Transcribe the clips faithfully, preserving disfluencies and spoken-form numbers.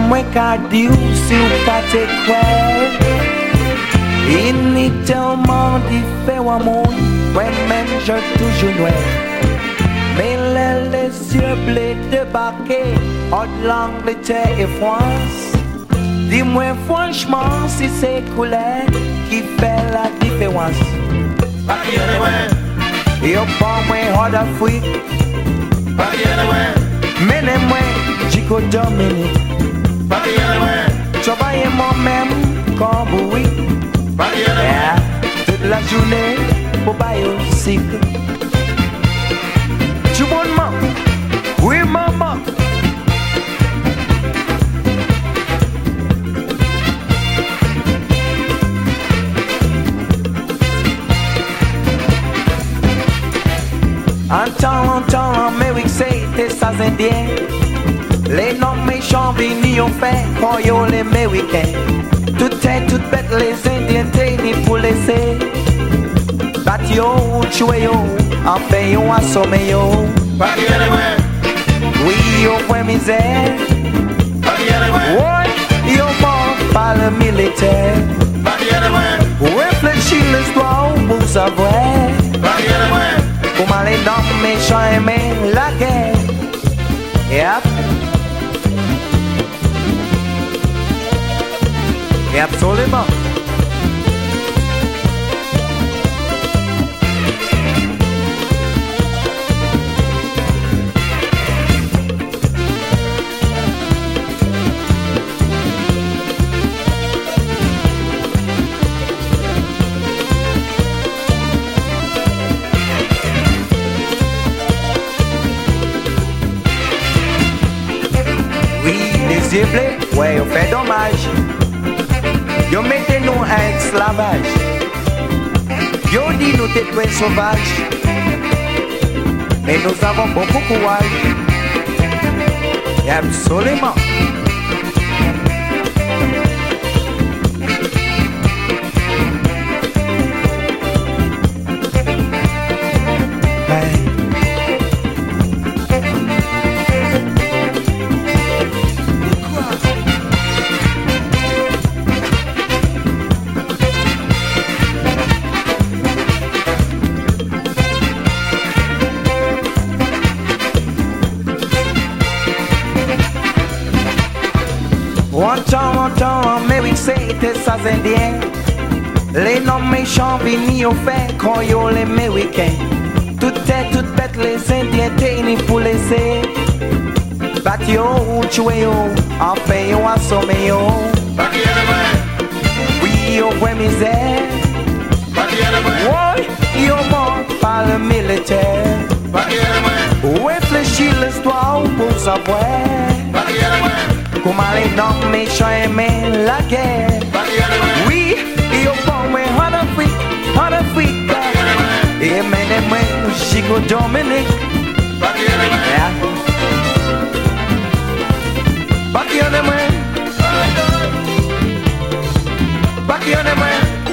mwen ka di ou si ou pa te kwe. Initialement différent, moi-même je toujours noir. Mais les, les yeux bleus débarqués hors de l'Angleterre et France. Dis-moi franchement si c'est couleur qui fait la différence. Yo pas moins hors d'Afrique. Menez-moi Chico Dominique. Travaillez moi-même comme oui. Yeah, toute la journée pour bailler au cycle. Tu bon maman? Oui maman. En temps, en temps, l'Amérique c'était ça indien. Les noms méchants venus ont fait quand yo les Américains. Tout est tout bête, les Indiens t'es ni pour laisser. Bat yo, tuer yo, en fait yo assommé yo. Oui, yo point misère. Oui, yo mort par le militaire. Réfléchis l'histoire pour savoir. Comment les noms méchants aimaient la guerre. Yep. Et absolument. Oui, les yeux bleus, ouais, on fait dommage. Yo mettez nous en esclavage. Yo dit nous t'es très sauvages. Mais nous avons beaucoup de courage. Et absolument. Un temps, un temps, en Amérique c'était ça indien. Les noms méchants venus au fait quand yo les Américains. Tout est tout bête, les Indiens t'es ni pour laisser. Bat yo, tuer yo, en fait yo assommé yo. Oui, yo ouais misère. Oui, yo mort par le militaire. Réfléchis l'histoire pour savoir. Comment les noms méchants aimaient la guerre. Oui, ils ont formé en Afrique, en Afrique. Et menez-moi Chico Dominique. Yeah. Bakionne-moi. Bakionne-moi.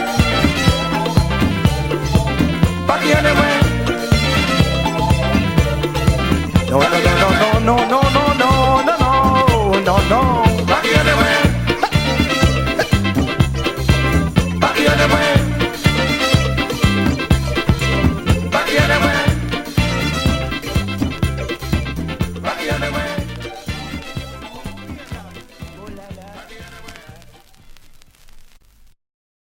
Bakionne-moi. No, no, no, no, no, no, no, no, no, no, no, no. Back the other way. Back the other way.